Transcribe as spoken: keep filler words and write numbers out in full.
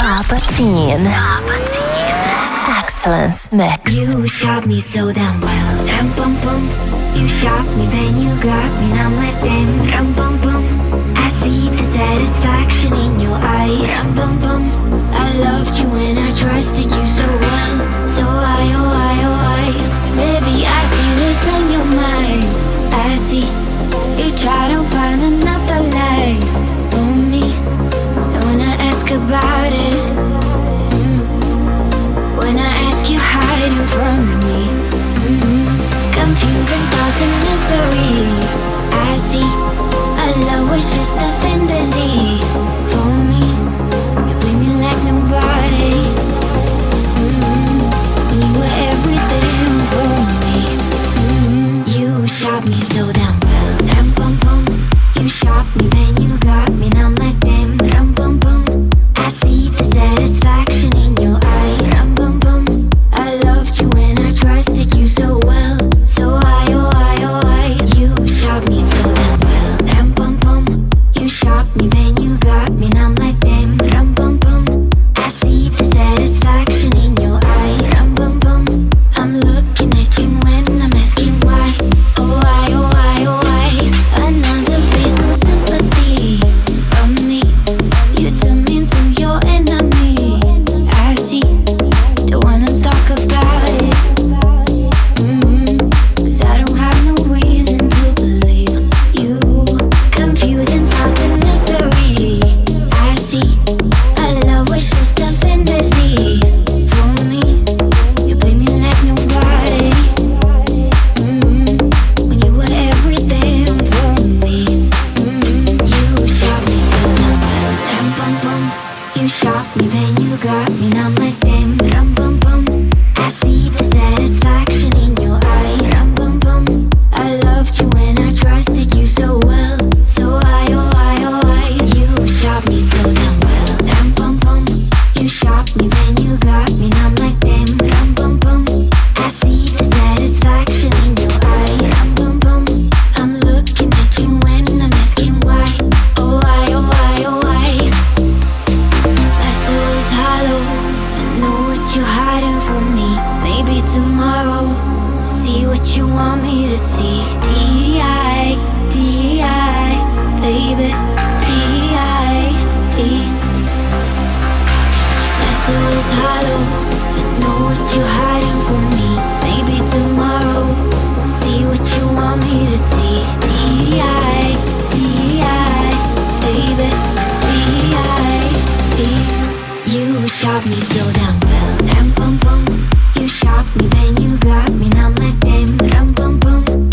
Papa Teen. Papa Teen. Excellence Mix. You shot me so damn well. Ram bum bum. You shot me, then you got me. Now I'm like damn. Ram bum bum. I see the satisfaction in your eye. Ram bum bum. I loved you and I trusted you so well. So I, oh I, oh I. Baby, I see what's on your mind. I see you try to find another life for me. And when I ask about it, mm, when I ask you hiding from me, mm, confusing thoughts and mystery. I see our love was just a fantasy for me. You play me like nobody, mm, when you were everything for me. Mm, you shot me so damn well. Ram bum bum. You shot me, then you got me. Now I'm like damn. Ram bum bum. I see the satisfaction in your eyes. Ram bum bum. I loved you and I trusted you so well. So I, oh I, oh I. You shot me so damn well. Ram bum bum. You shot me, then you got me. Now I'm like damn. Ram bum bum. I see the satisfaction in your eyes. Ram bum bum. I'm looking at you when I'm asking why. Oh I, oh I, oh I. Another face, no sympathy from me. You turn me into your enemy. I see. Don't wanna talk about it, mm-hmm. Cause I don't have no reason to believe you. Confusing thoughts and mystery. I see. Our love was just a fantasy for me. You play me like nobody, mm-hmm. when you were everything for me. Mm-hmm. You shot me so damn well. Ram bum bum. You shot me, then you got me. Now I'm like damn. Ram bum bum. I see the satisfaction in your eyes. Ram bum bum. I loved you and I trusted you so well. So I, oh I, oh I. You shot me so damn well. Ram bum bum. You shot me, then you got me. Now I'm like damn. Ram bum bum. I see the satisfaction in your eyes. Ram bum bum. I'm looking at you when I'm asking why. Oh I, oh I, oh I. My soul is hollow. I know what you're hiding from me. Maybe tomorrow, see what you want me to see. D I, D I, baby, D I, D. My soul is hollow. I know what you're hiding from me. Maybe tomorrow, see what you want me to see. D I, D I, baby, D I, D. You shot me so damn well. Ram bum bum. You shot me, then you got me. Now I'm like damn. Ram bum bum.